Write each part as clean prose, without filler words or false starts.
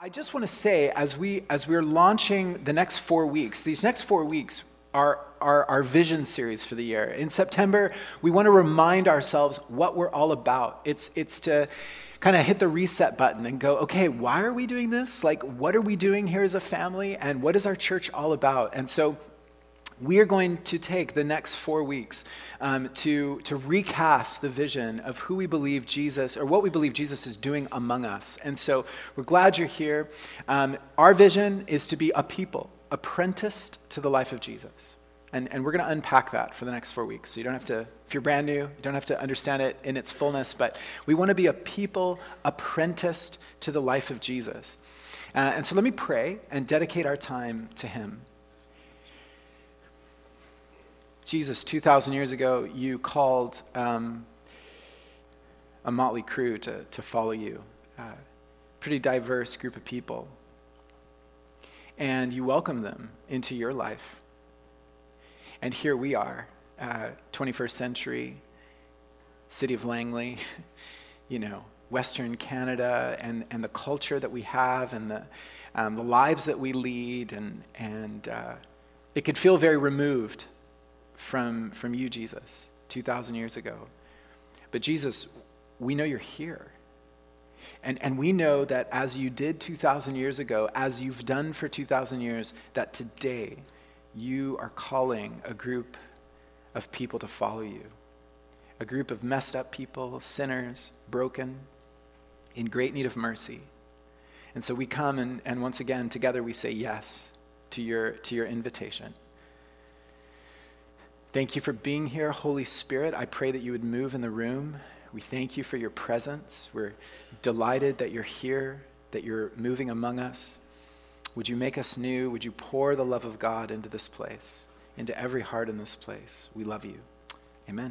I just want to say, as we're launching the next 4 weeks, these next 4 weeks are our vision series for the year. In September, we want to remind ourselves what we're all about. It's to kind of hit the reset button and go, okay, why are we doing this? Like, what are we doing here as a family? And what is our church all about? And so we are going to take the next 4 weeks to recast the vision of who we believe Jesus, or what we believe Jesus is doing among us. And so we're glad you're here. Our vision is to be a people apprenticed to the life of Jesus. And we're going to unpack that for the next 4 weeks. So you don't have to, if you're brand new, you don't have to understand it in its fullness, but we want to be a people apprenticed to the life of Jesus. And so let me pray and dedicate our time to him. Jesus, 2,000 years ago, you called a motley crew to follow you, pretty diverse group of people. And you welcomed them into your life. And here we are, 21st century, city of Langley, Western Canada, and the culture that we have, and the lives that we lead, and it could feel very removed from you, Jesus, 2,000 years ago. But Jesus, we know you're here. And we know that as you did 2,000 years ago, as you've done for 2,000 years, that today you are calling a group of people to follow you. A group of messed up people, sinners, broken, in great need of mercy. And so we come and once again, together we say yes to your invitation. Thank you for being here, Holy Spirit. I pray that you would move in the room. We thank you for your presence. We're delighted that you're here, that you're moving among us. Would you make us new? Would you pour the love of God into this place, into every heart in this place? We love you. Amen.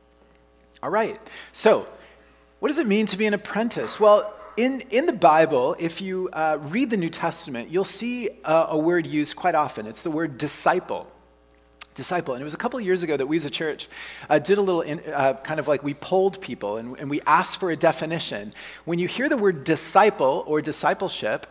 All right. So, what does it mean to be an apprentice? Well, in the Bible, if you read the New Testament, you'll see a word used quite often. It's the word disciple. Disciple. And it was a couple of years ago that we as a church did a little kind of like we polled people and we asked for a definition. When you hear the word disciple or discipleship,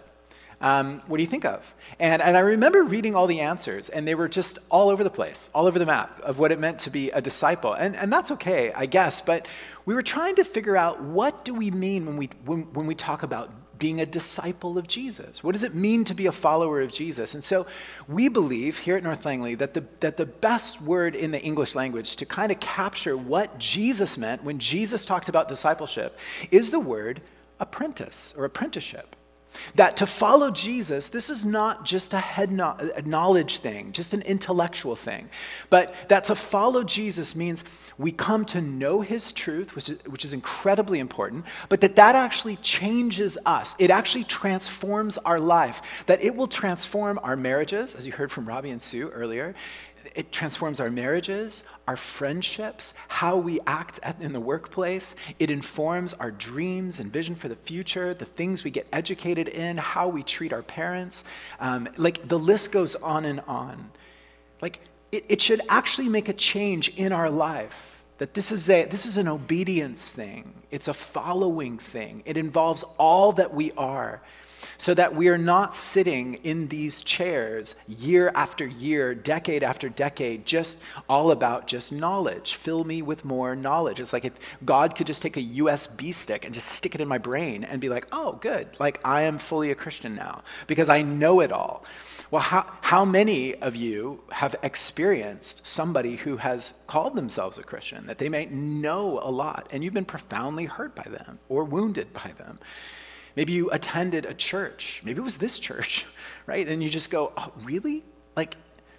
what do you think of? And I remember reading all the answers, and they were just all over the place, all over the map of what it meant to be a disciple. And that's okay, I guess, but we were trying to figure out, what do we mean when we talk about being a disciple of Jesus? What does it mean to be a follower of Jesus? And so we believe here at North Langley that the best word in the English language to kind of capture what Jesus meant when Jesus talked about discipleship is the word apprentice or apprenticeship. That to follow Jesus, this is not just a knowledge thing, just an intellectual thing, but that to follow Jesus means we come to know his truth, which is incredibly important, but that actually changes us. It actually transforms our life, that it will transform our marriages, as you heard from Robbie and Sue earlier. It transforms our marriages, our friendships, how we act in the workplace. It informs our dreams and vision for the future, the things we get educated in, how we treat our parents. Like the list goes on and on. Like it should actually make a change in our life. That this is an obedience thing. It's a following thing. It involves all that we are. So that we are not sitting in these chairs year after year, decade after decade, just all about just knowledge. Fill me with more knowledge. It's like if God could just take a USB stick and just stick it in my brain and be like, oh, good, like I am fully a Christian now because I know it all. Well, how many of you have experienced somebody who has called themselves a Christian, that they may know a lot, and you've been profoundly hurt by them or wounded by them? Maybe you attended a church. Maybe it was this church, right? And you just go, oh, really? Like,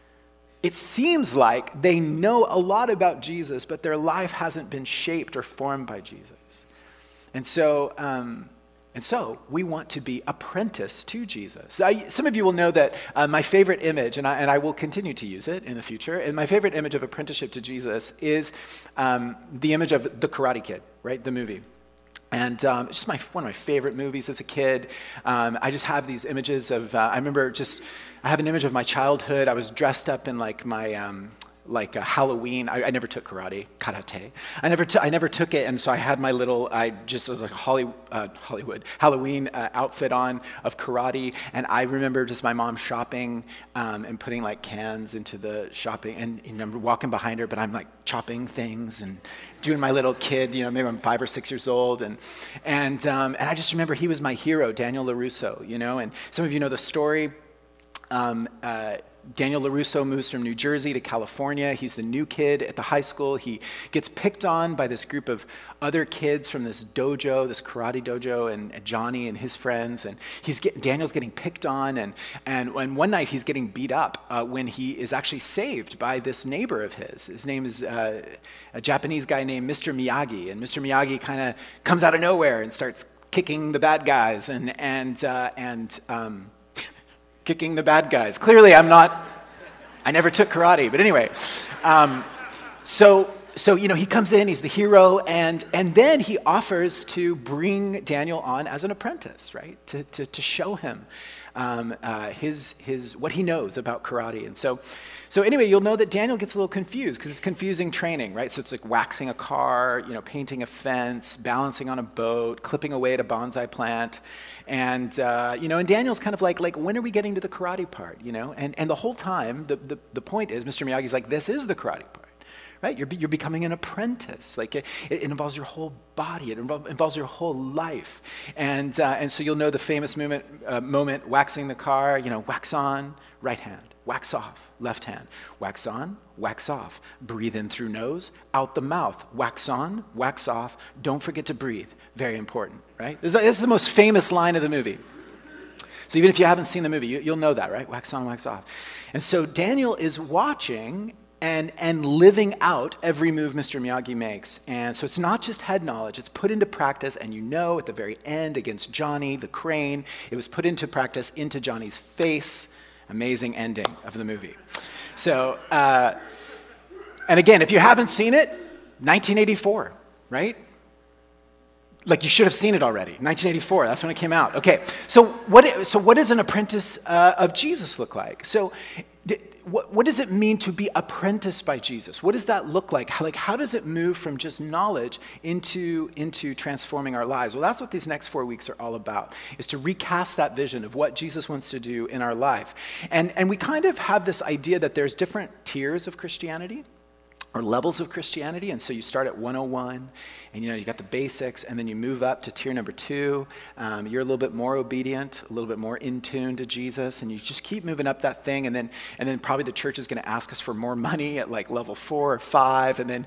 it seems like they know a lot about Jesus, but their life hasn't been shaped or formed by Jesus. And so we want to be apprenticed to Jesus. Some of you will know that my favorite image, and I will continue to use it in the future, and my favorite image of apprenticeship to Jesus is the image of The Karate Kid, right? The movie. And it's just one of my favorite movies as a kid. I just have these images of, I have an image of my childhood. I was dressed up in like my like a Halloween. I never took karate. I never took it, and so I had my little, I just was like Hollywood Halloween outfit on of karate, and I remember just my mom shopping and putting like cans into the shopping, and you remember walking behind her, but I'm like chopping things and doing my little kid, maybe I'm 5 or 6 years old, and I just remember he was my hero, Daniel LaRusso, and some of you know the story. Daniel LaRusso moves from New Jersey to California. He's the new kid at the high school. He gets picked on by this group of other kids from this dojo, this karate dojo, and Johnny and his friends. And Daniel's getting picked on, and one night he's getting beat up when he is actually saved by this neighbor of his. His name is a Japanese guy named Mr. Miyagi, and Mr. Miyagi kind of comes out of nowhere and starts kicking the bad guys and kicking the bad guys. Clearly, I never took karate, but anyway. So he comes in, he's the hero, and then he offers to bring Daniel on as an apprentice, right? To show him his what he knows about karate. And so anyway, you'll know that Daniel gets a little confused because it's confusing training, right? So it's like waxing a car, painting a fence, balancing on a boat, clipping away at a bonsai plant. And Daniel's kind of like, when are we getting to the karate part, And the whole time, the point is, Mr. Miyagi's like, this is the karate part, right? You're becoming an apprentice. Like, it involves your whole body. It involves your whole life. And so you'll know the famous moment, waxing the car, wax on, right hand. Wax off, left hand. Wax on, wax off. Breathe in through nose, out the mouth. Wax on, wax off. Don't forget to breathe. Very important, right? This is the most famous line of the movie. So even if you haven't seen the movie, you'll know that, right? Wax on, wax off. And so Daniel is watching and living out every move Mr. Miyagi makes. And so it's not just head knowledge, it's put into practice, and at the very end against Johnny, the crane, it was put into practice into Johnny's face. Amazing ending of the movie. So, and again, if you haven't seen it, 1984, right? Like, you should have seen it already. 1984, that's when it came out. Okay, so what does an apprentice of Jesus look like? So what does it mean to be apprenticed by Jesus? What does that look like? How does it move from just knowledge into transforming our lives? Well, that's what these next 4 weeks are all about, is to recast that vision of what Jesus wants to do in our life. And we kind of have this idea that there's different tiers of Christianity, or levels of Christianity, and so you start at 101, and you got the basics, and then you move up to tier number 2. You're a little bit more obedient, a little bit more in tune to Jesus, and you just keep moving up that thing, and then probably the church is going to ask us for more money at like level 4 or 5, and then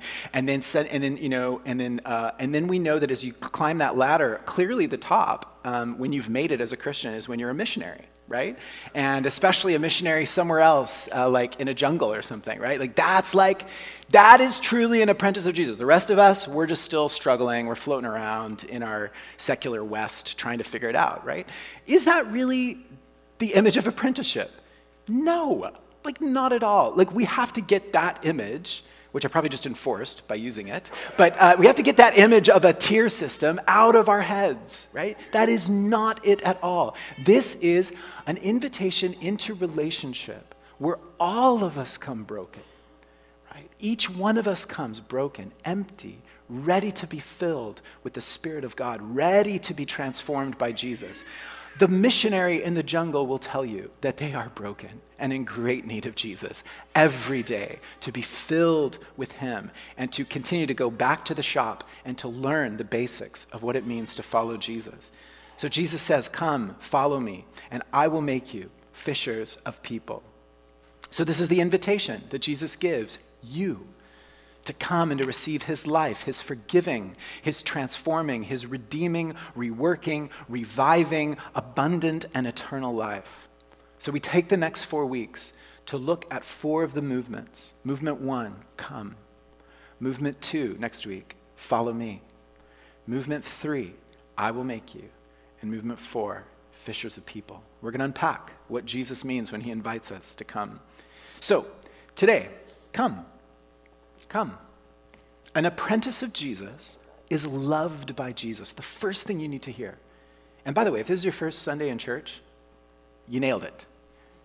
we know that as you climb that ladder, clearly the top, when you've made it as a Christian, is when you're a missionary. Right? And especially a missionary somewhere else, like in a jungle or something, right? That is truly an apprentice of Jesus. The rest of us, we're just still struggling. We're floating around in our secular West trying to figure it out, right? Is that really the image of apprenticeship? No, not at all. We have to get that image, which I probably just enforced by using it, but we have to get that image of a tier system out of our heads, right? That is not it at all. This is an invitation into relationship where all of us come broken, right? Each one of us comes broken, empty, ready to be filled with the Spirit of God, ready to be transformed by Jesus. The missionary in the jungle will tell you that they are broken and in great need of Jesus every day, to be filled with him and to continue to go back to the shop and to learn the basics of what it means to follow Jesus. So Jesus says, come, follow me, and I will make you fishers of people. So this is the invitation that Jesus gives you, to come and to receive his life, his forgiving, his transforming, his redeeming, reworking, reviving, abundant, and eternal life. So we take the next 4 weeks to look at 4 of the movements. Movement 1, come. Movement 2, next week, follow me. Movement 3, I will make you. And movement 4, fishers of people. We're going to unpack what Jesus means when he invites us to come. So today, come. Come. An apprentice of Jesus is loved by Jesus. The first thing you need to hear. And by the way, if this is your first Sunday in church, you nailed it.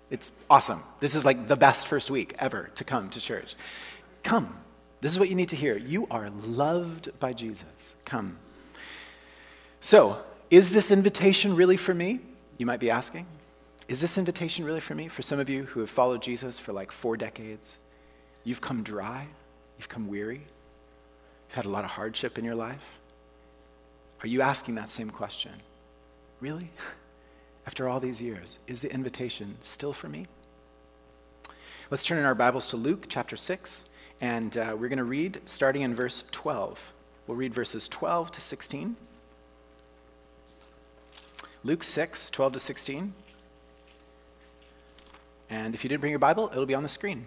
It's awesome. This is like the best first week ever to come to church. Come. This is what you need to hear. You are loved by Jesus. Come. So, is this invitation really for me? You might be asking. Is this invitation really for me? For some of you who have followed Jesus for like 4 decades, you've come dry, you've come weary, you've had a lot of hardship in your life. Are you asking that same question? Really? After all these years, is the invitation still for me? Let's turn in our Bibles to Luke chapter 6, and we're going to read starting in verse 12. We'll read verses 12 to 16. Luke 6, 12 to 16. And if you didn't bring your Bible, it'll be on the screen.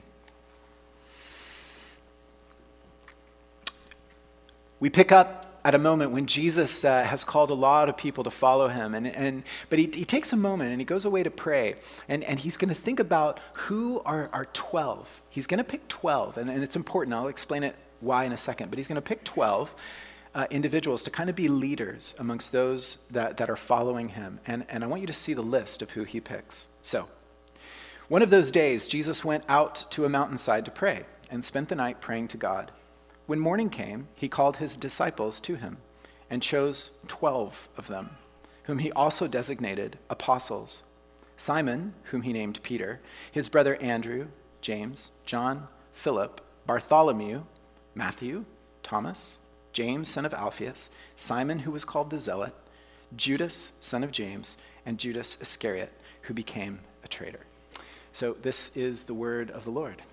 We pick up at a moment when Jesus has called a lot of people to follow him. But he takes a moment and he goes away to pray. And he's going to think about who are 12. He's going to pick 12. And it's important. I'll explain it why in a second. But he's going to pick 12 individuals to kind of be leaders amongst those that are following him. And I want you to see the list of who he picks. So, one of those days, Jesus went out to a mountainside to pray and spent the night praying to God. When morning came, he called his disciples to him and chose 12 of them, whom he also designated apostles. Simon, whom he named Peter, his brother Andrew, James, John, Philip, Bartholomew, Matthew, Thomas, James, son of Alphaeus, Simon, who was called the Zealot, Judas, son of James, and Judas Iscariot, who became a traitor. So this is the word of the Lord.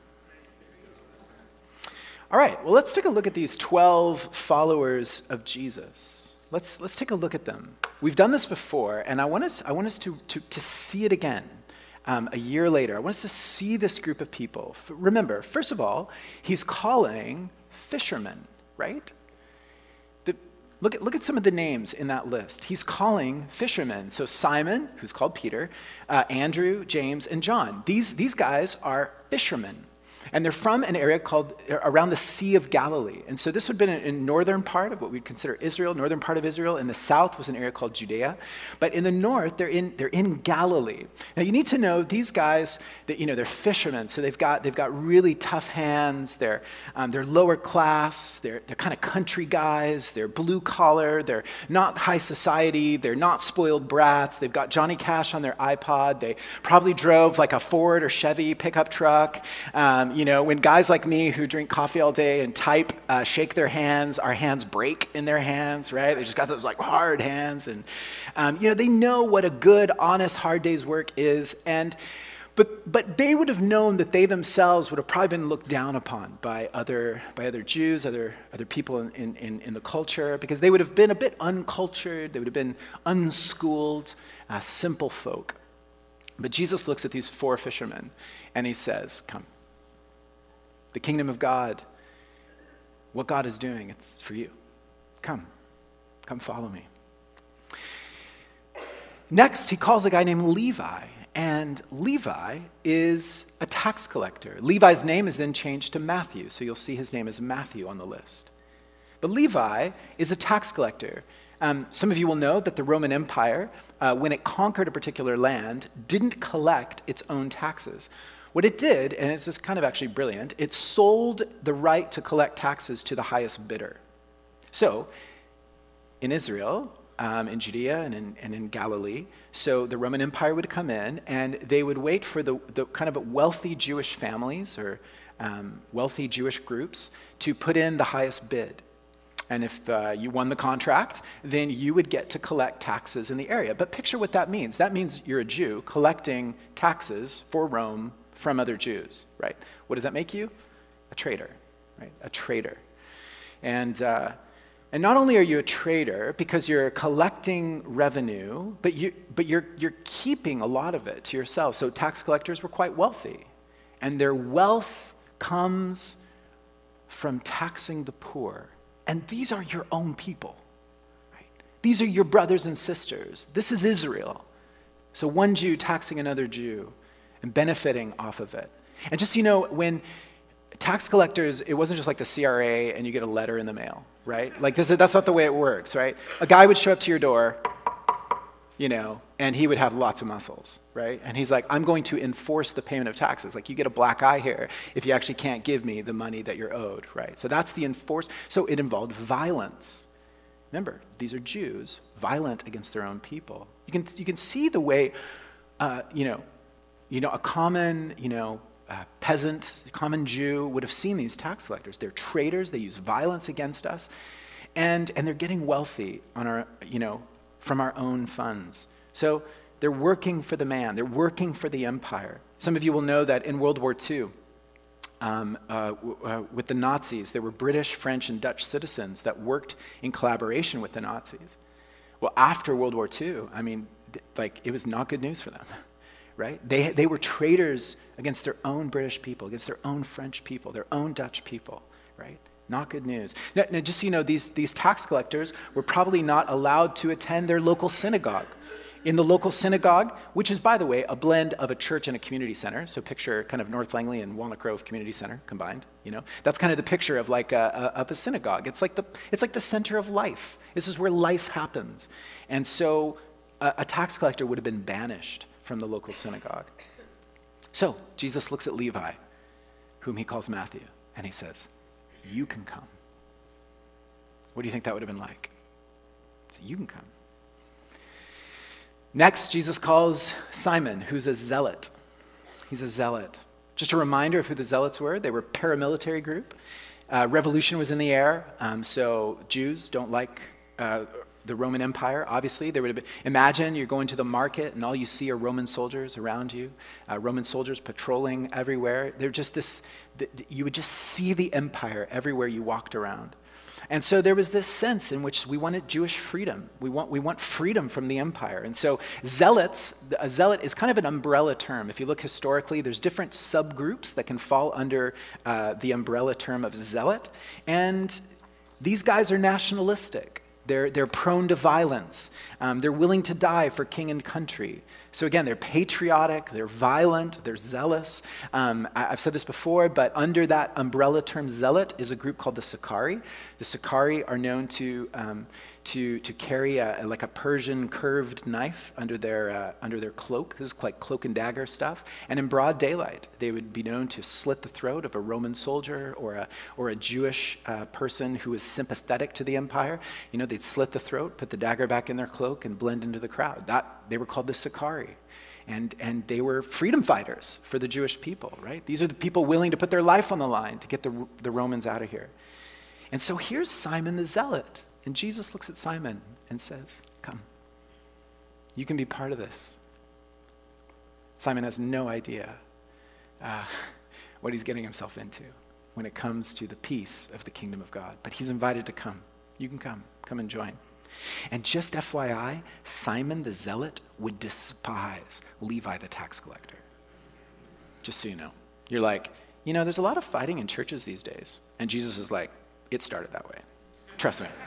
All right, well, let's take a look at these 12 followers of Jesus. Let's take a look at them. We've done this before, and I want us to see it again a year later. I want us to see this group of people. Remember, first of all, he's calling fishermen, right? Look at some of the names in that list. He's calling fishermen. So Simon, who's called Peter, Andrew, James, and John. These guys are fishermen. And they're from an area called around the Sea of Galilee. And so this would have been in northern part of what we'd consider Israel, northern part of Israel. In the south was an area called Judea. But in the north, they're in Galilee. Now you need to know these guys that they're fishermen, so they've got really tough hands. They're lower class. They're kind of country guys. They're blue collar. They're not high society. They're not spoiled brats. They've got Johnny Cash on their iPod. They probably drove like a Ford or Chevy pickup truck. When guys like me who drink coffee all day and type, shake their hands, our hands break in their hands, right? They just got those like hard hands. And, they know what a good, honest, hard day's work is. But they would have known that they themselves would have probably been looked down upon by other Jews, other people in the culture, because they would have been a bit uncultured. They would have been unschooled, simple folk. But Jesus looks at these 4 fishermen and he says, come. The kingdom of God, what God is doing, it's for you. Come follow me. Next, he calls a guy named Levi, and Levi is a tax collector. Levi's name is then changed to Matthew, so you'll see his name as Matthew on the list. But Levi is a tax collector. Some of you will know that the Roman Empire, when it conquered a particular land, didn't collect its own taxes. What it did, and it's just kind of actually brilliant, it sold the right to collect taxes to the highest bidder. So, in Israel, in Judea and in Galilee, so the Roman Empire would come in and they would wait for the kind of wealthy Jewish families or wealthy Jewish groups to put in the highest bid. And if you won the contract, then you would get to collect taxes in the area. But picture what that means. That means you're a Jew collecting taxes for Rome from other Jews, right? What does that make you? A traitor, right? A traitor. And not only are you a traitor because you're collecting revenue, but you're keeping a lot of it to yourself. So tax collectors were quite wealthy, and their wealth comes from taxing the poor. And these are your own people, right? These are your brothers and sisters. This is Israel. So one Jew taxing another Jew and benefiting off of it. And just, when tax collectors, it wasn't just like the CRA and you get a letter in the mail, right? Like that's not the way it works, right? A guy would show up to your door and he would have lots of muscles, right? And he's like, I'm going to enforce the payment of taxes. Like, you get a black eye here if you actually can't give me the money that you're owed, right? So that's the so it involved violence. Remember, these are Jews, violent against their own people. You can see the way, a common, peasant, common Jew would have seen these tax collectors. They're traitors. They use violence against us, and they're getting wealthy on from our own funds. So they're working for the man. They're working for the empire. Some of you will know that in World War II, with the Nazis, there were British, French, and Dutch citizens that worked in collaboration with the Nazis. Well, after World War II, it was not good news for them, right? They were traitors against their own British people, against their own French people, their own Dutch people, right? Not good news. Now, just so you know, these tax collectors were probably not allowed to attend their local synagogue. In the local synagogue, which is, by the way, a blend of a church and a community center. So picture kind of North Langley and Walnut Grove Community Center combined. That's kind of the picture of of a synagogue. It's like the center of life. This is where life happens. And so a tax collector would have been banished from the local synagogue. So Jesus looks at Levi, whom he calls Matthew, and he says, "You can come." What do you think that would have been like? So you can come. Next, Jesus calls Simon, who's a zealot. He's a zealot. Just a reminder of who the zealots were. They were a paramilitary group. Revolution was in the air, so Jews don't like the Roman Empire, obviously. There would have been, imagine you're going to the market and all you see are Roman soldiers around you, Roman soldiers patrolling everywhere. They're just you would just see the empire everywhere you walked around. And so there was this sense in which we wanted Jewish freedom. We want freedom from the empire. And so a zealot is kind of an umbrella term. If you look historically, there's different subgroups that can fall under the umbrella term of zealot. And these guys are nationalistic. They're prone to violence. They're willing to die for king and country. So again, they're patriotic, they're violent, they're zealous. I've said this before, but under that umbrella term zealot is a group called the Sicarii. The Sicarii are known to carry a Persian curved knife under their cloak. This is like cloak and dagger stuff. And in broad daylight, they would be known to slit the throat of a Roman soldier or a Jewish person who was sympathetic to the empire. They'd slit the throat, put the dagger back in their cloak, and blend into the crowd. They were called the Sicarii. And they were freedom fighters for the Jewish people, right? These are the people willing to put their life on the line to get the Romans out of here. And so here's Simon the Zealot. And Jesus looks at Simon and says, "Come. You can be part of this." Simon has no idea what he's getting himself into when it comes to the peace of the kingdom of God. But he's invited to come. You can come. Come and join. And just FYI, Simon the Zealot would despise Levi the tax collector. Just so you know. You're like, there's a lot of fighting in churches these days. And Jesus is like, it started that way. Trust me.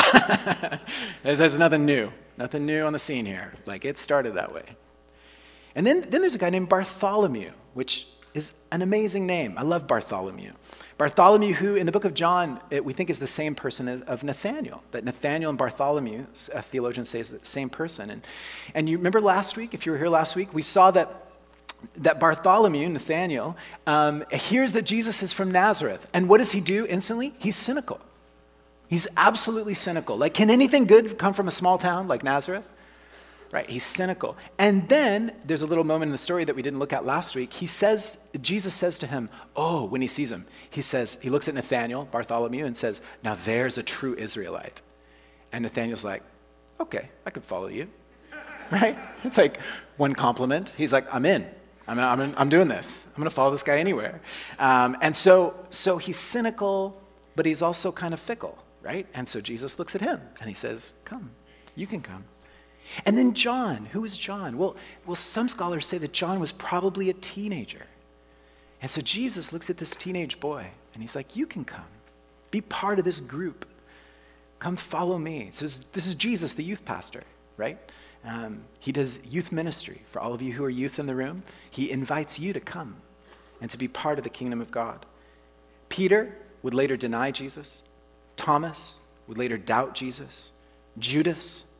There's nothing new. Nothing new on the scene here. It started that way. And then there's a guy named Bartholomew, which is an amazing name. I love Bartholomew. Bartholomew, who in the book of John, we think is the same person of Nathaniel. That Nathaniel and Bartholomew, a theologian says, the same person. And you remember last week, if you were here last week, we saw that Bartholomew, Nathaniel, hears that Jesus is from Nazareth. And what does he do instantly? He's cynical. He's absolutely cynical. Can anything good come from a small town like Nazareth? Right, he's cynical. And then there's a little moment in the story that we didn't look at last week. Jesus says to him, when he sees him, he looks at Nathaniel, Bartholomew, and says, "Now there's a true Israelite." And Nathaniel's like, "Okay, I could follow you." Right? It's like one compliment. He's like, "I'm in. I'm doing this. I'm going to follow this guy anywhere." And so he's cynical, but he's also kind of fickle, right? And so Jesus looks at him and he says, "Come, you can come." And then John, who is John? Well, some scholars say that John was probably a teenager. And so Jesus looks at this teenage boy and he's like, "You can come. Be part of this group. Come follow me." This is Jesus, the youth pastor, right? He does youth ministry. For all of you who are youth in the room, he invites you to come and to be part of the kingdom of God. Peter would later deny Jesus. Thomas would later doubt Jesus. Judas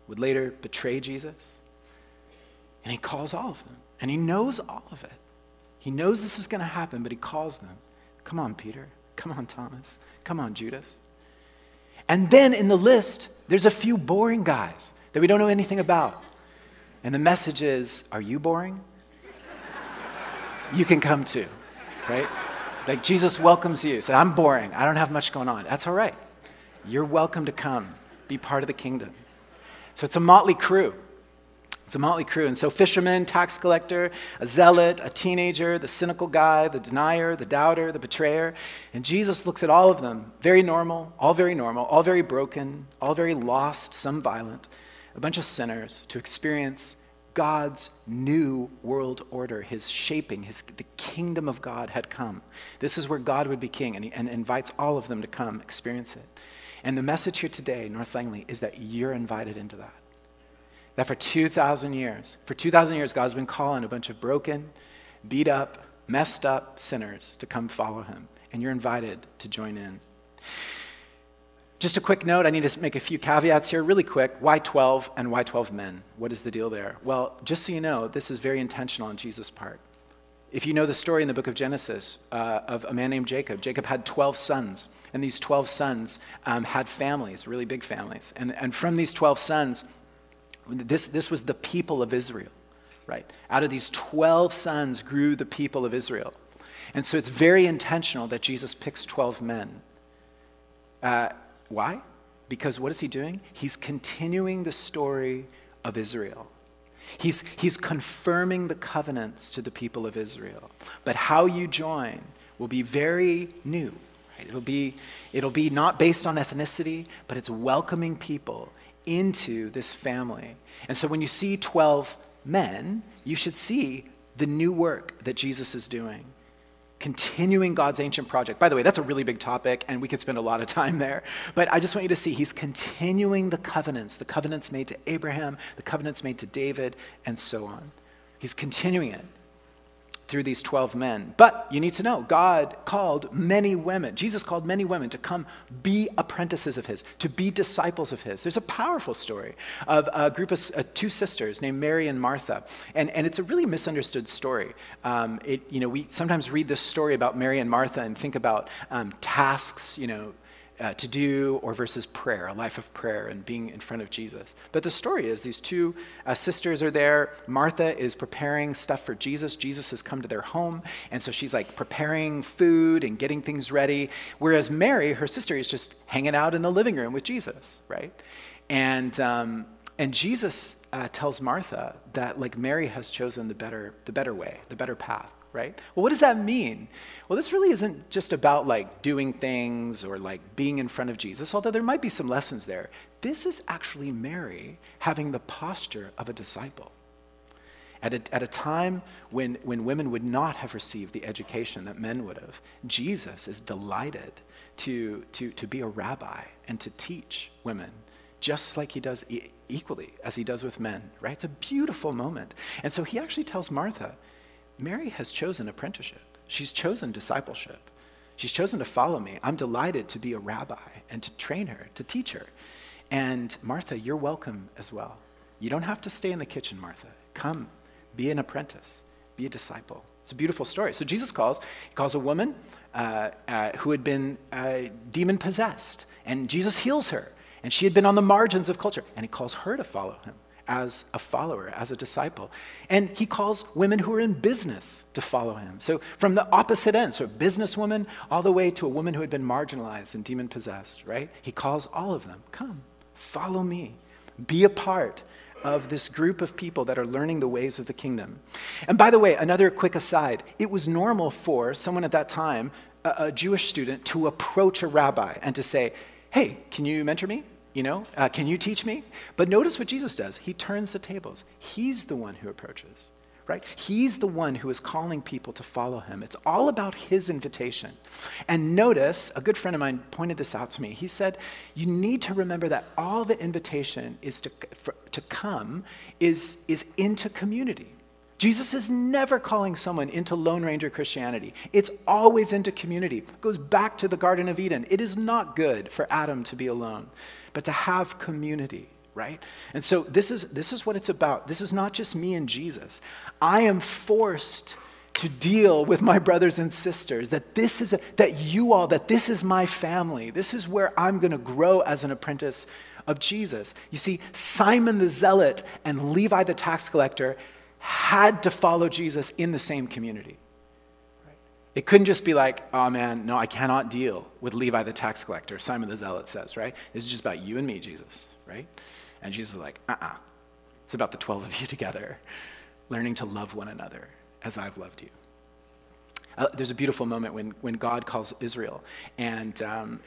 would later betray Jesus. And he calls all of them. And he knows all of it. He knows this is going to happen, but he calls them. Come on, Peter. Come on, Thomas. Come on, Judas. And then in the list, there's a few boring guys that we don't know anything about. And the message is, are you boring? You can come too, right? Like Jesus welcomes you. Say, I'm boring. I don't have much going on. That's all right. You're welcome to come, be part of the kingdom. So it's a motley crew. It's a motley crew. And so fisherman, tax collector, a zealot, a teenager, the cynical guy, the denier, the doubter, the betrayer. And Jesus looks at all of them, very normal, all very broken, all very lost, some violent, a bunch of sinners to experience God's new world order, his shaping, the kingdom of God had come. This is where God would be king, and invites all of them to come experience it. And the message here today, North Langley, is that you're invited into that. That for 2,000 years, God's been calling a bunch of broken, beat up, messed up sinners to come follow him. And you're invited to join in. Just a quick note, I need to make a few caveats here really quick. Why 12 and why 12 men? What is the deal there? Well, just so you know, this is very intentional on Jesus' part. If you know the story in the book of Genesis of a man named Jacob, Jacob had 12 sons. And these 12 sons had families, really big families. And from these 12 sons, this was the people of Israel, right? Out of these 12 sons grew the people of Israel. And so it's very intentional that Jesus picks 12 men. Why? Because what is he doing? He's continuing the story of Israel. He's confirming the covenants to the people of Israel. But how you join will be very new. Right? It'll be not based on ethnicity, but it's welcoming people into this family. And so when you see 12 men, you should see the new work that Jesus is doing. Continuing God's ancient project. By the way, that's a really big topic, and we could spend a lot of time there. But I just want you to see he's continuing the covenants made to Abraham, the covenants made to David, and so on. He's continuing it through these 12 men. But you need to know, God called many women, Jesus called many women to come be apprentices of his, to be disciples of his. There's a powerful story of a group of two sisters named Mary and Martha. And it's a really misunderstood story. We sometimes read this story about Mary and Martha and think about tasks, to do or versus prayer, a life of prayer and being in front of Jesus. But the story is these two sisters are there. Martha is preparing stuff for Jesus. Jesus has come to their home, and so she's like preparing food and getting things ready, whereas Mary, her sister, is just hanging out in the living room with Jesus, right? And Jesus tells Martha that like Mary has chosen the better way, the better path. Right? Well, what does that mean? Well, this really isn't just about like doing things or like being in front of Jesus, although there might be some lessons there. This is actually Mary having the posture of a disciple. At a time when women would not have received the education that men would have, Jesus is delighted to be a rabbi and to teach women, just like he does equally as he does with men, right? It's a beautiful moment. And so he actually tells Martha, Mary has chosen apprenticeship. She's chosen discipleship. She's chosen to follow me. I'm delighted to be a rabbi and to train her, to teach her. And Martha, you're welcome as well. You don't have to stay in the kitchen, Martha. Come, be an apprentice, be a disciple. It's a beautiful story. So Jesus calls a woman who had been demon-possessed, and Jesus heals her. And she had been on the margins of culture, and he calls her to follow him as a follower, as a disciple. And he calls women who are in business to follow him. So from the opposite end, so a businesswoman all the way to a woman who had been marginalized and demon-possessed, right? He calls all of them, come, follow me. Be a part of this group of people that are learning the ways of the kingdom. And by the way, another quick aside, it was normal for someone at that time, a Jewish student, to approach a rabbi and to say, hey, can you mentor me? Can you teach me? But notice what Jesus does. He turns the tables. He's the one who approaches, right? He's the one who is calling people to follow him. It's all about his invitation. And notice, a good friend of mine pointed this out to me. He said, you need to remember that all the invitation is to come is into community. Jesus is never calling someone into Lone Ranger Christianity. It's always into community. It goes back to the Garden of Eden. It is not good for Adam to be alone, but to have community, right? And so this is what it's about. This is not just me and Jesus. I am forced to deal with my brothers and sisters, that this is my family. This is where I'm going to grow as an apprentice of Jesus. You see, Simon the Zealot and Levi the tax collector had to follow Jesus in the same community. It couldn't just be like, oh man, no, I cannot deal with Levi the tax collector, Simon the Zealot says, right? This is just about you and me, Jesus, right? And Jesus is like, it's about the 12 of you together, learning to love one another as I've loved you. There's a beautiful moment when God calls Israel, and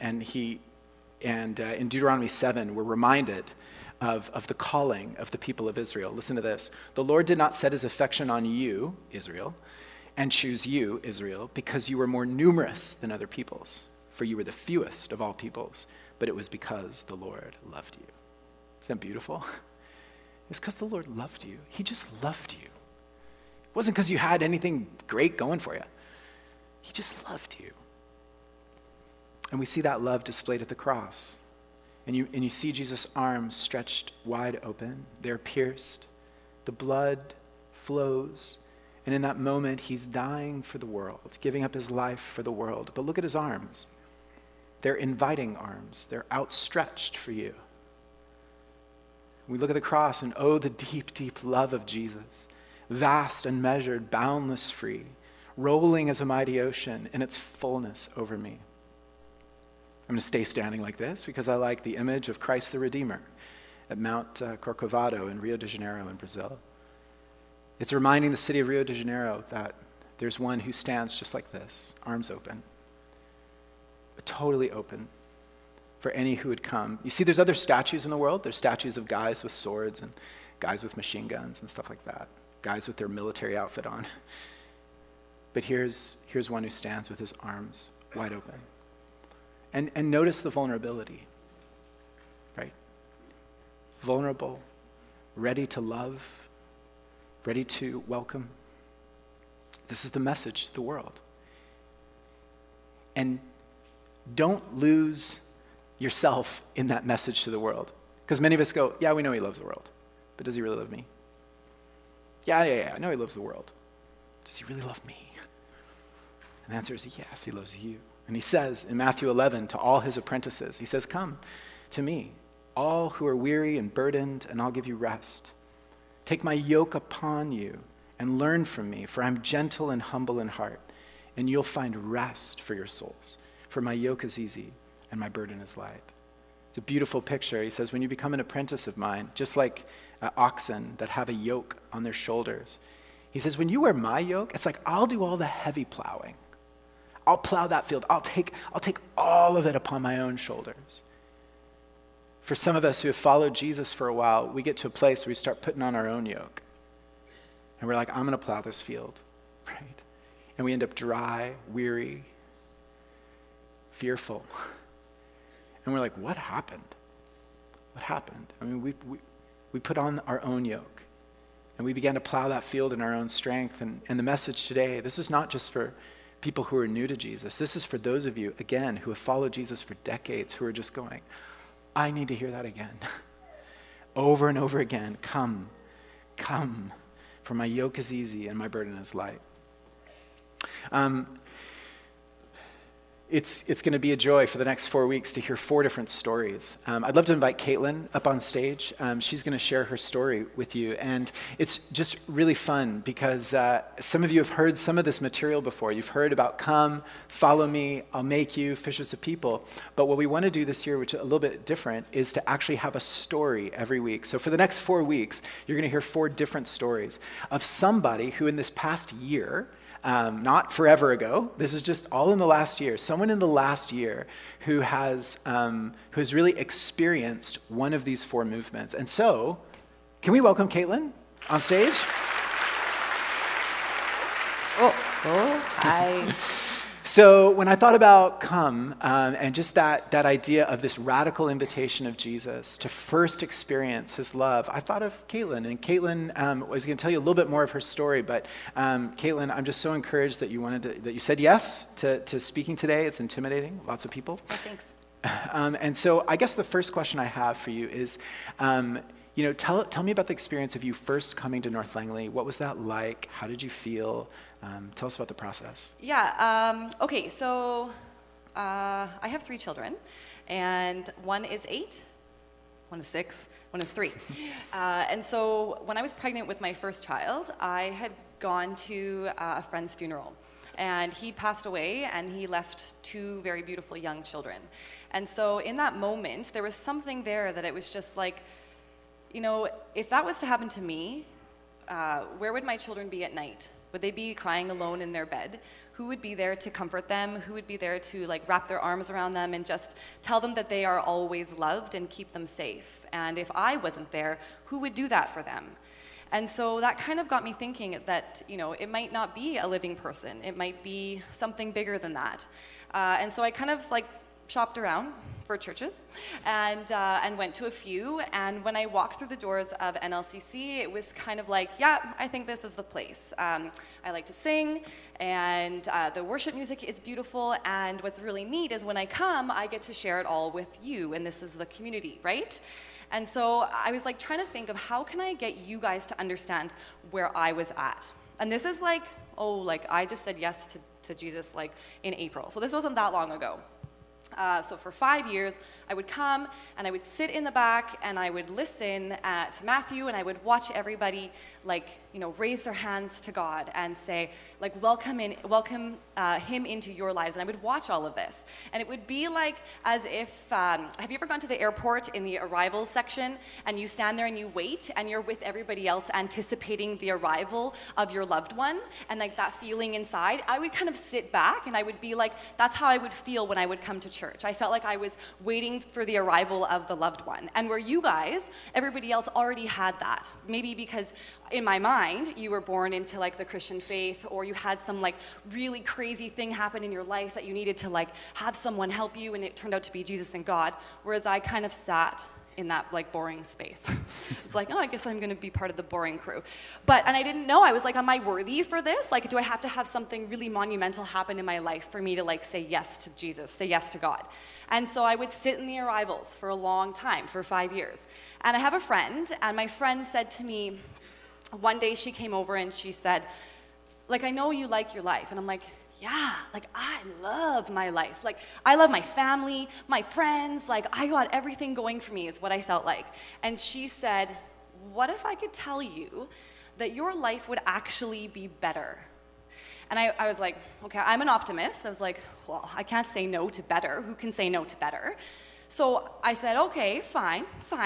in Deuteronomy 7, we're reminded of the calling of the people of Israel. Listen to this. The Lord did not set his affection on you, Israel, and choose you, Israel, because you were more numerous than other peoples, for you were the fewest of all peoples, but it was because the Lord loved you. Isn't that beautiful? It's because the Lord loved you. He just loved you. It wasn't because you had anything great going for you. He just loved you. And we see that love displayed at the cross. And you see Jesus' arms stretched wide open. They're pierced. The blood flows. And in that moment, he's dying for the world, giving up his life for the world. But look at his arms. They're inviting arms. They're outstretched for you. We look at the cross and oh, the deep, deep love of Jesus. Vast, unmeasured, boundless, free, rolling as a mighty ocean in its fullness over me. I'm going to stay standing like this because I like the image of Christ the Redeemer at Mount Corcovado in Rio de Janeiro in Brazil. It's reminding the city of Rio de Janeiro that there's one who stands just like this, arms open, but totally open for any who would come. You see, there's other statues in the world. There's statues of guys with swords and guys with machine guns and stuff like that, guys with their military outfit on. But here's one who stands with his arms wide open. And notice the vulnerability, right? Vulnerable, ready to love, ready to welcome. This is the message to the world. And don't lose yourself in that message to the world. Because many of us go, yeah, we know he loves the world, but does he really love me? Yeah, I know he loves the world. Does he really love me? And the answer is yes, he loves you. And he says in Matthew 11 to all his apprentices, he says, come to me, all who are weary and burdened, and I'll give you rest. Take my yoke upon you and learn from me, for I'm gentle and humble in heart, and you'll find rest for your souls. For my yoke is easy and my burden is light. It's a beautiful picture. He says, when you become an apprentice of mine, just like oxen that have a yoke on their shoulders, he says, when you wear my yoke, it's like I'll do all the heavy plowing. I'll plow that field. I'll take all of it upon my own shoulders. For some of us who have followed Jesus for a while, we get to a place where we start putting on our own yoke. And we're like, I'm going to plow this field, right? And we end up dry, weary, fearful. And we're like, what happened? What happened? I mean, we put on our own yoke. And we began to plow that field in our own strength. And the message today, this is not just for people who are new to Jesus. This is for those of you, again, who have followed Jesus for decades, who are just going, I need to hear that again. Over and over again, come, for my yoke is easy and my burden is light. It's going to be a joy for the next 4 weeks to hear 4 different stories. I'd love to invite Caitlin up on stage. She's going to share her story with you. And it's just really fun because some of you have heard some of this material before. You've heard about come, follow me, I'll make you fishers of people. But what we want to do this year, which is a little bit different, is to actually have a story every week. So for the next 4 weeks, you're going to hear 4 different stories of somebody who in this past year, not forever ago, this is just all in the last year, someone in the last year who has really experienced one of these 4 movements. And so, can we welcome Caitlin on stage? Hi. So when I thought about come and just that idea of this radical invitation of Jesus to first experience his love, I thought of Caitlin. And Caitlin was going to tell you a little bit more of her story, but Caitlin, I'm just so encouraged that you said yes to speaking today. It's intimidating, lots of people. Oh, thanks. And so I guess the first question I have for you is, tell me about the experience of you first coming to North Langley. What was that like? How did you feel? Tell us about the process. Yeah, okay, so I have 3 children, and one is 8, one is 6, one is 3. And so when I was pregnant with my first child, I had gone to a friend's funeral. And he passed away, and he left 2 very beautiful young children. And so in that moment, there was something there that it was just like, if that was to happen to me, where would my children be at night? Would they be crying alone in their bed? Who would be there to comfort them? Who would be there to wrap their arms around them and just tell them that they are always loved and keep them safe? And if I wasn't there, who would do that for them? And so that kind of got me thinking that, it might not be a living person. It might be something bigger than that. And so I kind of shopped around for churches and went to a few. And when I walked through the doors of NLCC, it was kind of like, yeah, I think this is the place. I like to sing, and the worship music is beautiful. And what's really neat is when I come, I get to share it all with you. And this is the community, right? And so I was trying to think of how can I get you guys to understand where I was at. And this is I just said yes to Jesus in April. So this wasn't that long ago. So for 5 years, I would come and I would sit in the back and I would listen to Matthew, and I would watch everybody raise their hands to God and say welcome him into your lives. And I would watch all of this, and it would be as if have you ever gone to the airport in the arrivals section and you stand there and you wait and you're with everybody else anticipating the arrival of your loved one, and that feeling inside? I would kind of sit back and I would be that's how I would feel when I would come to church. I felt like I was waiting for the arrival of the loved one. And where you guys, everybody else already had that. Maybe because in my mind, you were born into the Christian faith, or you had some really crazy thing happen in your life that you needed to have someone help you, and it turned out to be Jesus and God. Whereas I kind of sat in that boring space. It's I guess I'm gonna be part of the boring crew. And I didn't know, I was am I worthy for this? Do I have to have something really monumental happen in my life for me to say yes to Jesus, say yes to God? And so I would sit in the arrivals for a long time, for 5 years. And I have a friend, and my friend said to me, one day she came over and she said, I know you like your life. And I'm yeah, I love my life. I love my family, my friends, I got everything going for me is what I felt like. And she said, what if I could tell you that your life would actually be better? And I was okay, I'm an optimist. I was well, I can't say no to better. Who can say no to better? So I said, okay, fine,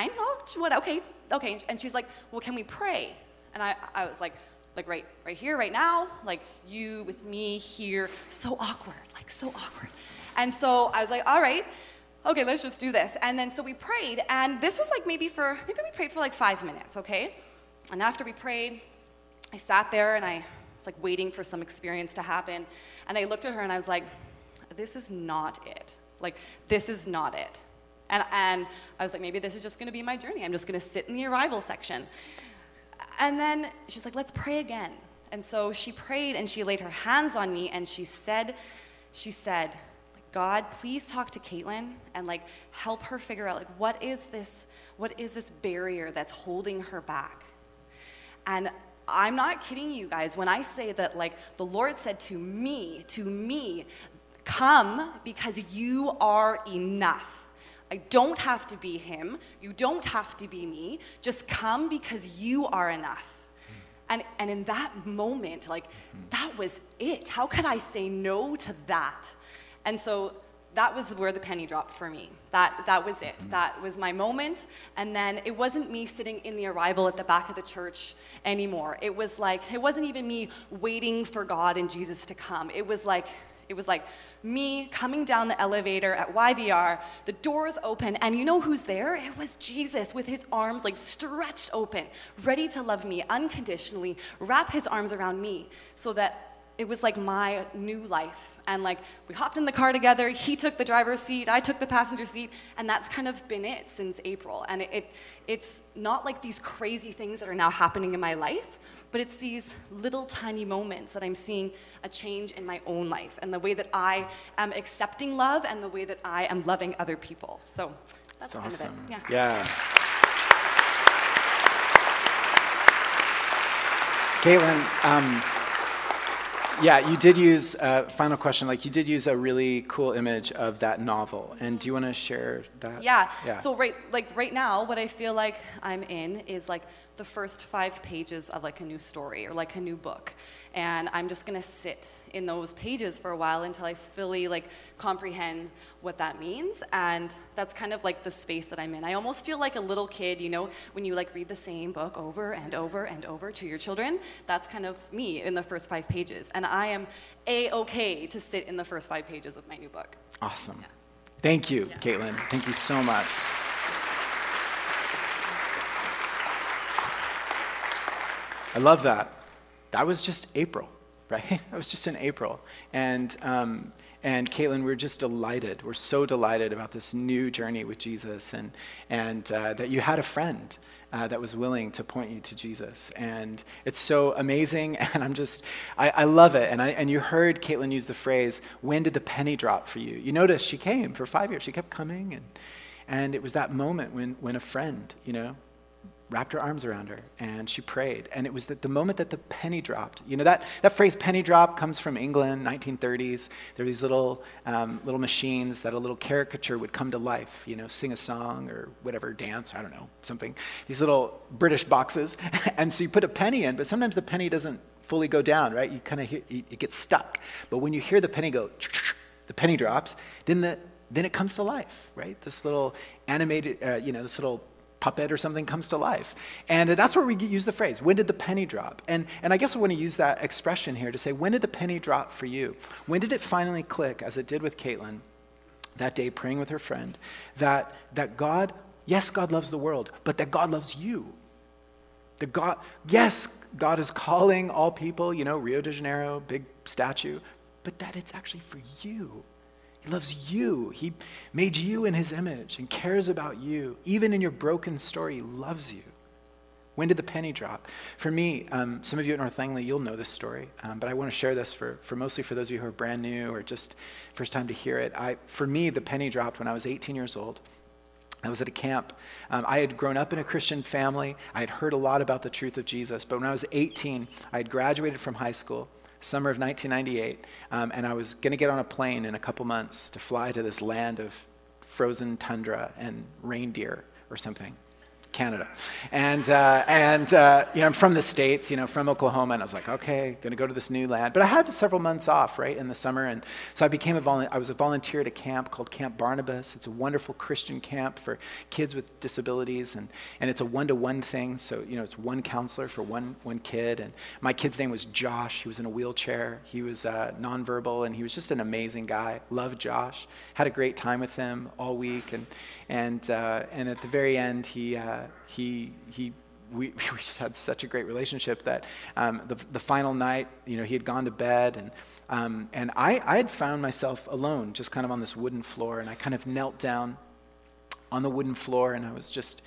okay. And she's well, can we pray? And I was right here, right now, you with me here, so awkward, so awkward. And so I was all right, okay, let's just do this. And then so we prayed, and this was maybe we prayed for 5 minutes, okay? And after we prayed, I sat there and I was waiting for some experience to happen. And I looked at her and I was this is not it. This is not it. And I was maybe this is just gonna be my journey. I'm just gonna sit in the arrival section. And then she's let's pray again. And so she prayed and she laid her hands on me and she said, God, please talk to Caitlin and help her figure out what is this barrier that's holding her back? And I'm not kidding you guys when I say that the Lord said to me, come because you are enough. I don't have to be him. You don't have to be me. Just come because you are enough. And in that moment, that was it. How could I say no to that? And so that was where the penny dropped for me. That was it. That was my moment. And then it wasn't me sitting in the arrival at the back of the church anymore. It was it wasn't even me waiting for God and Jesus to come. It was me coming down the elevator at YVR, the doors open, and you know who's there? It was Jesus with his arms stretched open, ready to love me unconditionally, wrap his arms around me so that it was like my new life. And like we hopped in the car together, he took the driver's seat, I took the passenger seat, and that's kind of been it since April. And it's not like these crazy things that are now happening in my life, but it's these little tiny moments that I'm seeing a change in my own life and the way that I am accepting love and the way that I am loving other people. So that's kind awesome. of it. Yeah. Caitlin, yeah, you did use, final question, like you did use a really cool image of that novel. And do you want to share that? Yeah. So right now, what I feel like I'm in is like the first 5 pages of like a new story or like a new book. And I'm just going to sit in those pages for a while until I fully like comprehend what that means. And that's kind of like the space that I'm in. I almost feel like a little kid, you know, when you like read the same book over and over and over to your children. That's kind of me in the first 5 pages. And I am A-okay to sit in the first 5 pages of my new book. Awesome. Yeah. Thank you, Caitlin. Thank you so much. I love that. That was just April, right? That was just in April. And Caitlin, we're just delighted. We're so delighted about this new journey with Jesus and that you had a friend that was willing to point you to Jesus. And it's so amazing, and I love it. And you heard Caitlin use the phrase, when did the penny drop for you? You notice she came for 5 years. She kept coming, and it was that moment when a friend, you know, wrapped her arms around her, and she prayed. And it was the moment that the penny dropped. You know, that phrase penny drop comes from England, 1930s. There were these little machines that a little caricature would come to life, you know, sing a song or whatever, dance, I don't know, something. These little British boxes. And so you put a penny in, but sometimes the penny doesn't fully go down, right? You kind of hear, it gets stuck. But when you hear the penny go, the penny drops, then it comes to life, right? This little animated, this little puppet or something comes to life. And that's where we use the phrase, when did the penny drop? And I guess I want to use that expression here to say, when did the penny drop for you? When did it finally click, as it did with Caitlin, that day praying with her friend, that God, yes, God loves the world, but that God loves you. Yes, God is calling all people, you know, Rio de Janeiro, big statue, but that it's actually for you. He loves you. He made you in his image and cares about you. Even in your broken story, he loves you. When did the penny drop? For me, some of you at North Langley, you'll know this story, but I want to share this for mostly for those of you who are brand new or just first time to hear it. For me, the penny dropped when I was 18 years old. I was at a camp. I had grown up in a Christian family. I had heard a lot about the truth of Jesus, but when I was 18, I had graduated from high school, summer of 1998, and I was going to get on a plane in a couple months to fly to this land of frozen tundra and reindeer or something, Canada. And I'm from the States, from Oklahoma, and I was like, okay, going to go to this new land. But I had several months off, right, in the summer, and so I was a volunteer at a camp called Camp Barnabas. It's a wonderful Christian camp for kids with disabilities, and it's a one-to-one thing, so, it's one counselor for one kid, and my kid's name was Josh. He was in a wheelchair. He was nonverbal, and he was just an amazing guy. Loved Josh. Had a great time with him all week, and at the very end, we just had such a great relationship that the final night, he had gone to bed, and I had found myself alone, just kind of on this wooden floor, and I kind of knelt down on the wooden floor, and I was just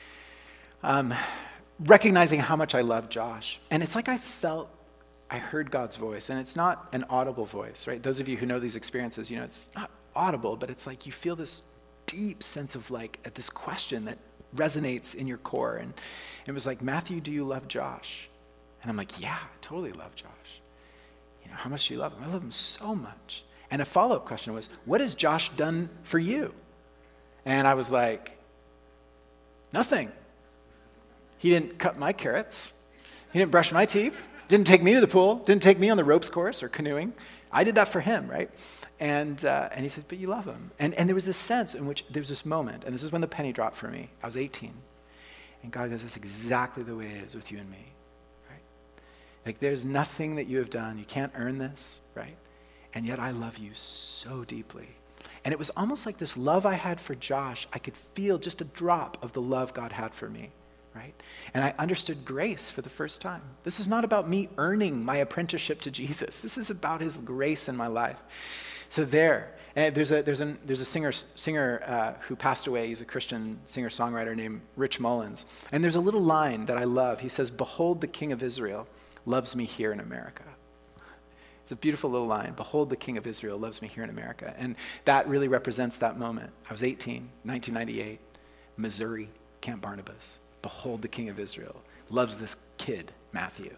recognizing how much I loved Josh. And it's like I heard God's voice, and it's not an audible voice, right? Those of you who know these experiences, it's not audible, but it's like you feel this deep sense of this question that resonates in your core. And it was like, Matthew, do you love Josh? And I'm like, yeah, I totally love Josh. How much do you love him? I love him so much. And a follow-up question was, what has Josh done for you? And I was like, nothing. He didn't cut my carrots. He didn't brush my teeth. Didn't take me to the pool. Didn't take me on the ropes course or canoeing. I did that for him, right? And he said, but you love him. And there was this sense in which there was this moment, and this is when the penny dropped for me. I was 18. And God goes, that's exactly the way it is with you and me, right? Like there's nothing that you have done. You can't earn this, right? And yet I love you so deeply. And it was almost like this love I had for Josh, I could feel just a drop of the love God had for me, right? And I understood grace for the first time. This is not about me earning my apprenticeship to Jesus. This is about his grace in my life. So there's a singer who passed away. He's a Christian singer-songwriter named Rich Mullins. And there's a little line that I love. He says, "Behold, the King of Israel loves me here in America." It's a beautiful little line. "Behold, the King of Israel loves me here in America." And that really represents that moment. I was 18, 1998, Missouri, Camp Barnabas. Behold, the King of Israel loves this kid, Matthew,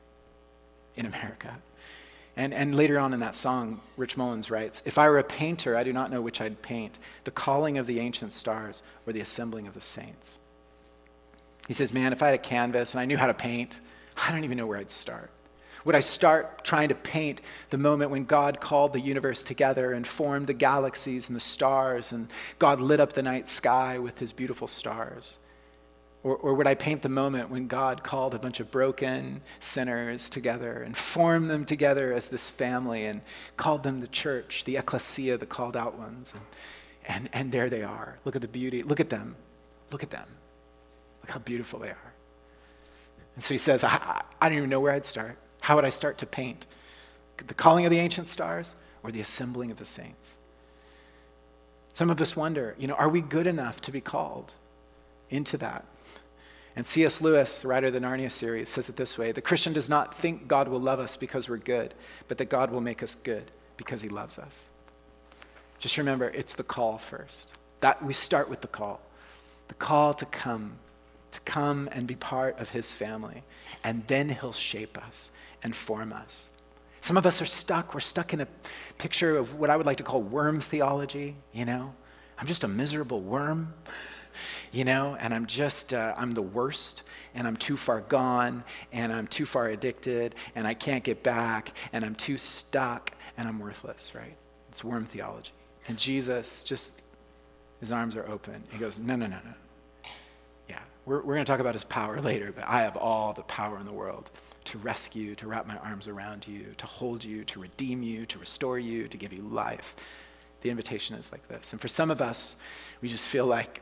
in America. And later on in that song, Rich Mullins writes, "If I were a painter, I do not know which I'd paint, the calling of the ancient stars or the assembling of the saints." He says, man, if I had a canvas and I knew how to paint, I don't even know where I'd start. Would I start trying to paint the moment when God called the universe together and formed the galaxies and the stars, and God lit up the night sky with his beautiful stars? Or would I paint the moment when God called a bunch of broken sinners together and formed them together as this family and called them the church, the ecclesia, the called out ones? And there they are. Look at the beauty. Look at them. Look at them. Look how beautiful they are. And so he says, I don't even know where I'd start. How would I start to paint? The calling of the ancient stars or the assembling of the saints? Some of us wonder, are we good enough to be called into that? And C.S. Lewis, the writer of the Narnia series, says it this way: the Christian does not think God will love us because we're good, but that God will make us good because he loves us. Just remember, it's the call first. That we start with the call to come and be part of his family, and then he'll shape us and form us. Some of us are stuck. We're stuck in a picture of what I would like to call worm theology, I'm just a miserable worm. And I'm the worst, and I'm too far gone, and I'm too far addicted, and I can't get back, and I'm too stuck, and I'm worthless, right? It's worm theology. And Jesus, his arms are open. He goes, no. Yeah, we're going to talk about his power later, but I have all the power in the world to rescue, to wrap my arms around you, to hold you, to redeem you, to restore you, to give you life. The invitation is like this. And for some of us, we just feel like,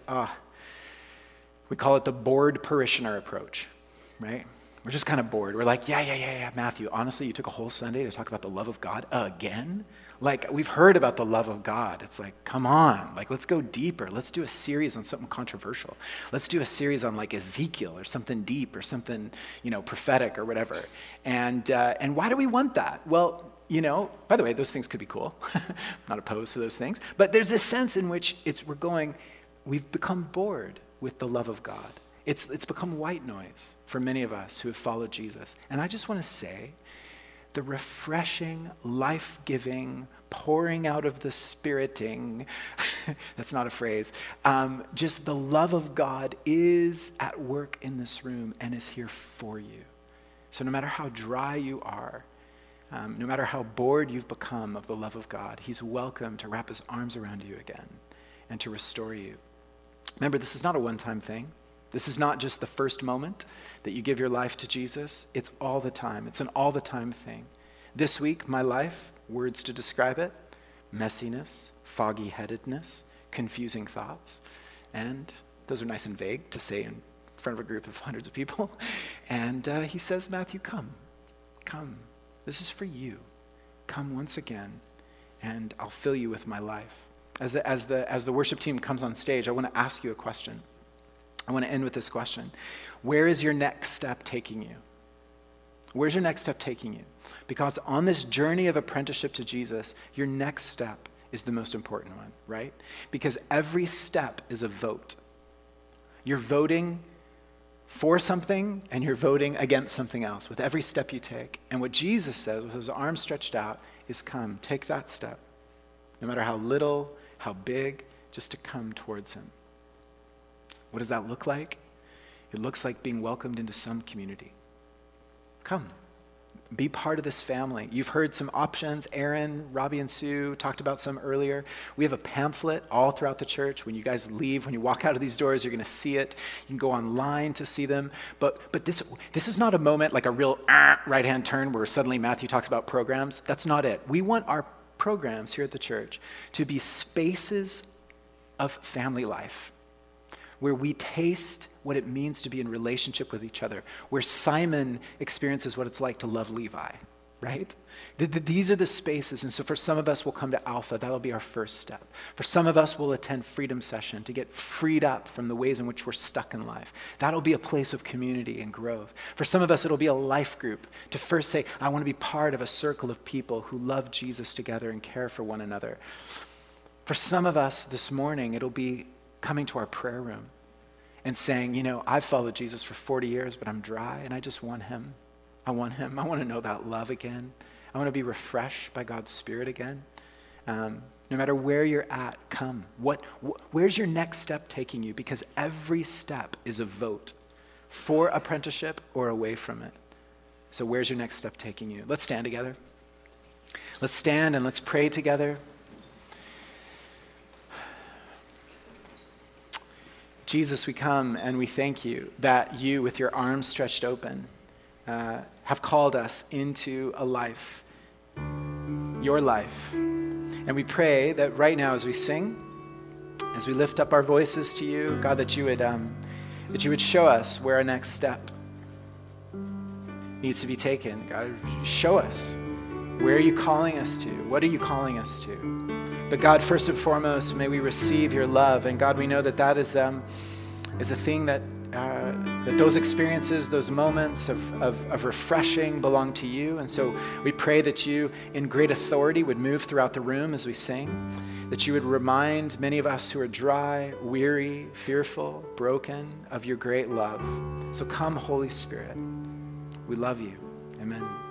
we call it the bored parishioner approach, right? We're just kind of bored. We're like, yeah, Matthew, honestly, you took a whole Sunday to talk about the love of God again? Like, we've heard about the love of God. It's like, come on, let's go deeper. Let's do a series on something controversial. Let's do a series on Ezekiel or something deep or something, prophetic or whatever. And why do we want that? Well, by the way, those things could be cool. I'm not opposed to those things. But there's this sense in which we've become bored with the love of God. It's become white noise for many of us who have followed Jesus. And I just want to say, the refreshing, life-giving, pouring out of the spiriting, that's not a phrase, just the love of God is at work in this room and is here for you. So no matter how dry you are, no matter how bored you've become of the love of God, he's welcome to wrap his arms around you again and to restore you. Remember, this is not a one-time thing. This is not just the first moment that you give your life to Jesus. It's all the time. It's an all-the-time thing. This week, my life, words to describe it: messiness, foggy-headedness, confusing thoughts. And those are nice and vague to say in front of a group of hundreds of people. And he says, Matthew, come. This is for you. Come once again, and I'll fill you with my life. As the worship team comes on stage, I want to ask you a question. I want to end with this question. Where is your next step taking you? Where's your next step taking you? Because on this journey of apprenticeship to Jesus, your next step is the most important one, right? Because every step is a vote. You're voting for something and you're voting against something else with every step you take. And what Jesus says with his arms stretched out is, come, take that step. No matter how little, how big, just to come towards him. What does that look like? It looks like being welcomed into some community. Come, be part of this family. You've heard some options. Aaron, Robbie, and Sue talked about some earlier. We have a pamphlet all throughout the church. When you guys leave, when you walk out of these doors, you're going to see it. You can go online to see them. But this is not a moment like a real right-hand turn where suddenly Matthew talks about programs. That's not it. We want our programs here at the church to be spaces of family life where we taste what it means to be in relationship with each other, where Simon experiences what it's like to love Levi, right? These are the spaces. And so for some of us, we'll come to Alpha. That'll be our first step. For some of us, we'll attend Freedom Session to get freed up from the ways in which we're stuck in life. That'll be a place of community and growth. For some of us, it'll be a life group to first say, I want to be part of a circle of people who love Jesus together and care for one another. For some of us this morning, it'll be coming to our prayer room and saying, I've followed Jesus for 40 years, but I'm dry and I just want him. I want him. I want to know that love again. I want to be refreshed by God's Spirit again. No matter where you're at, come. Where's your next step taking you? Because every step is a vote for apprenticeship or away from it. So where's your next step taking you? Let's stand together. Let's stand and let's pray together. Jesus, we come and we thank you that you, with your arms stretched open, have called us into a life, your life. And we pray that right now as we sing, as we lift up our voices to you, God, that you would show us where our next step needs to be taken. God, show us. Where are you calling us to? What are you calling us to? But God, first and foremost, may we receive your love. And God, we know that is a thing that those experiences, those moments of refreshing belong to you. And so we pray that you, in great authority, would move throughout the room as we sing, that you would remind many of us who are dry, weary, fearful, broken of your great love. So come, Holy Spirit. We love you. Amen.